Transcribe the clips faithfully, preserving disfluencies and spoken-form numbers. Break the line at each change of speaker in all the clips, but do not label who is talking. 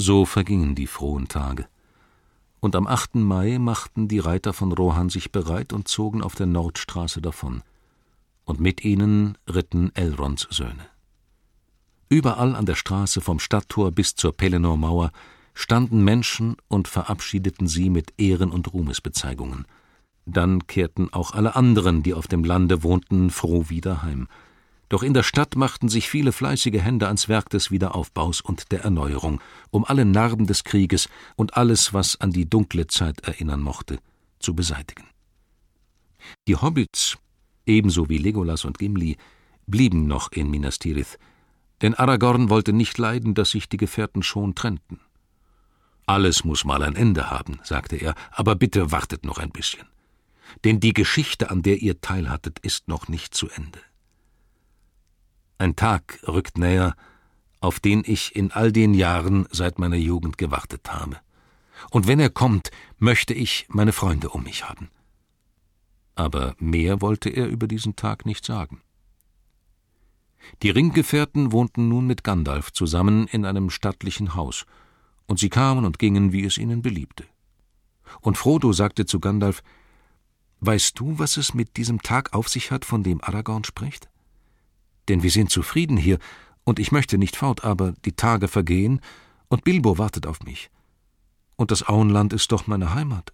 So vergingen die frohen Tage. Und am achten Mai machten die Reiter von Rohan sich bereit und zogen auf der Nordstraße davon. Und mit ihnen ritten Elrons Söhne. Überall an der Straße vom Stadttor bis zur Pelennor-Mauer standen Menschen und verabschiedeten sie mit Ehren- und Ruhmesbezeigungen. Dann kehrten auch alle anderen, die auf dem Lande wohnten, froh wieder heim. Doch in der Stadt machten sich viele fleißige Hände ans Werk des Wiederaufbaus und der Erneuerung, um alle Narben des Krieges und alles, was an die dunkle Zeit erinnern mochte, zu beseitigen. Die Hobbits, ebenso wie Legolas und Gimli, blieben noch in Minas Tirith, denn Aragorn wollte nicht leiden, dass sich die Gefährten schon trennten. »Alles muss mal ein Ende haben«, sagte er, »aber bitte wartet noch ein bisschen. Denn die Geschichte, an der ihr teilhattet, ist noch nicht zu Ende. Ein Tag rückt näher, auf den ich in all den Jahren seit meiner Jugend gewartet habe. Und wenn er kommt, möchte ich meine Freunde um mich haben.« Aber mehr wollte er über diesen Tag nicht sagen. Die Ringgefährten wohnten nun mit Gandalf zusammen in einem stattlichen Haus, und sie kamen und gingen, wie es ihnen beliebte. Und Frodo sagte zu Gandalf: »Weißt du, was es mit diesem Tag auf sich hat, von dem Aragorn spricht? Denn wir sind zufrieden hier, und ich möchte nicht fort, aber die Tage vergehen, und Bilbo wartet auf mich. Und das Auenland ist doch meine Heimat.«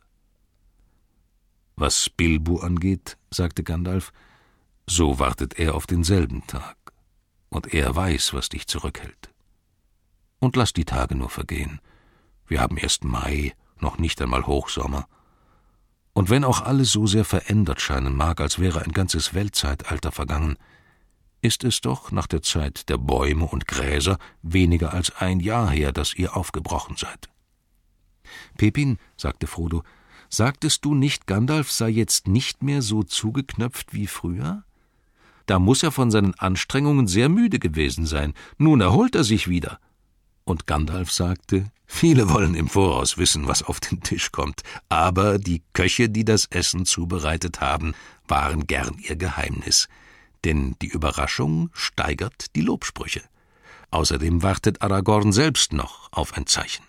»Was Bilbo angeht«, sagte Gandalf, »so wartet er auf denselben Tag, und er weiß, was dich zurückhält. Und lass die Tage nur vergehen. Wir haben erst Mai, noch nicht einmal Hochsommer. Und wenn auch alles so sehr verändert scheinen mag, als wäre ein ganzes Weltzeitalter vergangen, ist es doch nach der Zeit der Bäume und Gräser weniger als ein Jahr her, dass ihr aufgebrochen seid.« »Pippin«, sagte Frodo, »sagtest du nicht, Gandalf sei jetzt nicht mehr so zugeknöpft wie früher? Da muß er von seinen Anstrengungen sehr müde gewesen sein. Nun erholt er sich wieder.« Und Gandalf sagte: »Viele wollen im Voraus wissen, was auf den Tisch kommt, aber die Köche, die das Essen zubereitet haben, wahren gern ihr Geheimnis. Denn die Überraschung steigert die Lobsprüche. Außerdem wartet Aragorn selbst noch auf ein Zeichen.«